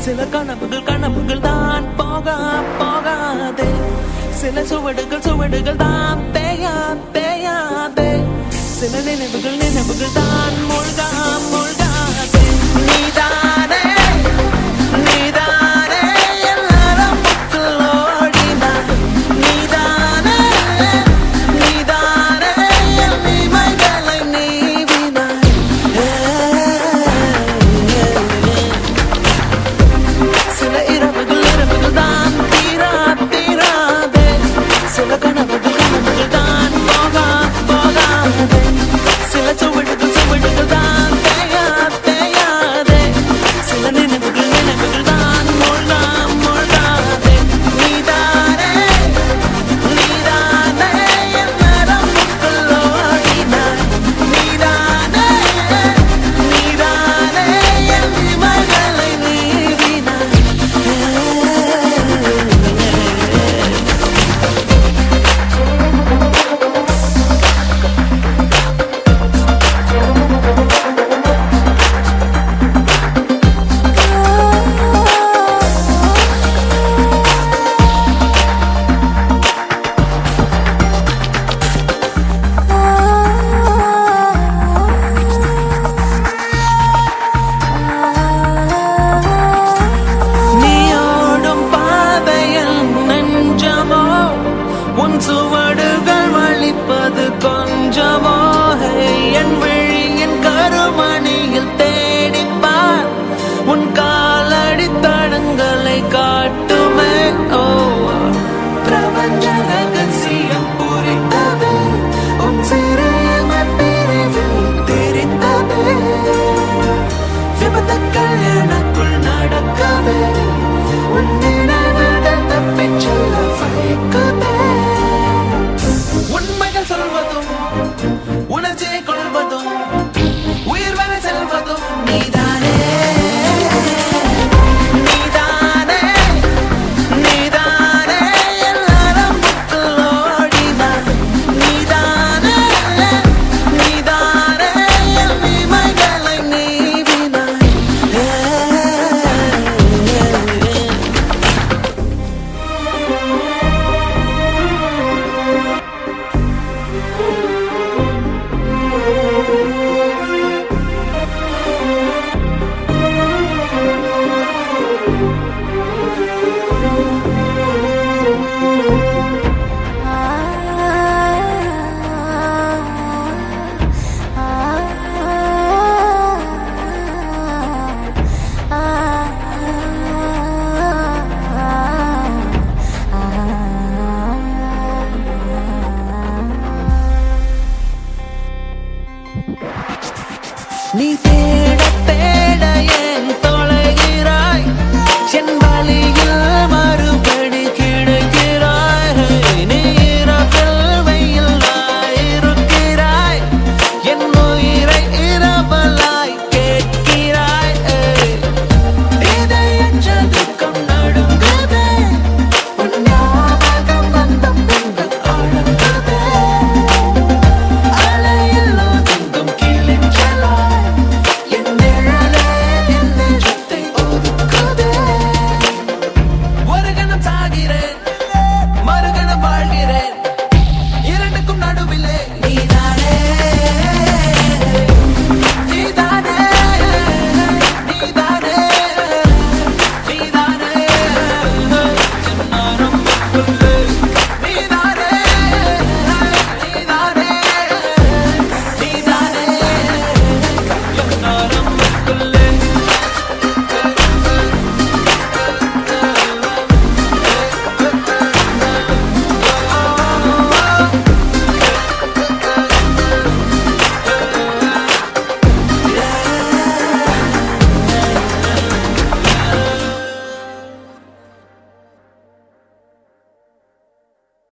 சில கனவுகள் கனவுகள் தான் போகாதே, சில சுவடுகள் தான் தேயாதே, சில நினைவுகள் தான் மூழ்காதே. நீதானே நீதானே எல்லாரும் புக்கில் ஓடினாய், நீதானே நீதானே என் இமைகளை நீவினாய். சில இரவுகள் தான் தீராதே, சில கனவுகள் தான் போகாதே, சில சுவடுகள் தான் தேயாதே, சில நினைவுகள் தான் மூழ்காதே. நீதானே நீதானே என் மனம் புக்கில் ஓடினாய், நீதானே நீதானே என் இமைகளை நீவினாய். நீயோடும் பாதையில் நெஞ்சமோ, உன் சுவடுகள் வலிப்பது கொஞ்சமோ, என்